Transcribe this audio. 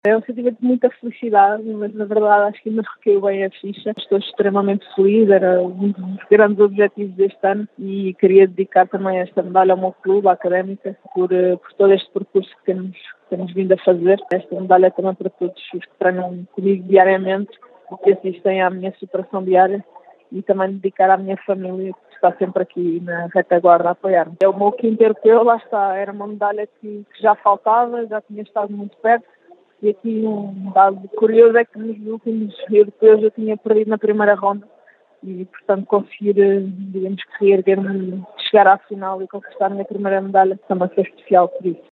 É um sentimento de muita felicidade, mas na verdade acho que ainda recaiu bem a ficha. Estou extremamente feliz, era um dos grandes objetivos deste ano e queria dedicar também esta medalha ao meu clube, à Académica, por todo este percurso que temos vindo a fazer. Esta medalha também para todos os que treinam comigo diariamente e que assistem à minha superação diária e também dedicar à minha família que está sempre aqui na retaguarda a apoiar-me. É o meu quinto europeu, lá está, era uma medalha que já faltava, já tinha estado muito perto. E aqui um dado curioso é que nos últimos europeus eu tinha perdido na primeira ronda e, portanto, conseguir, digamos que reerguer-me, chegar à final e conquistar a minha primeira medalha também foi especial por isso.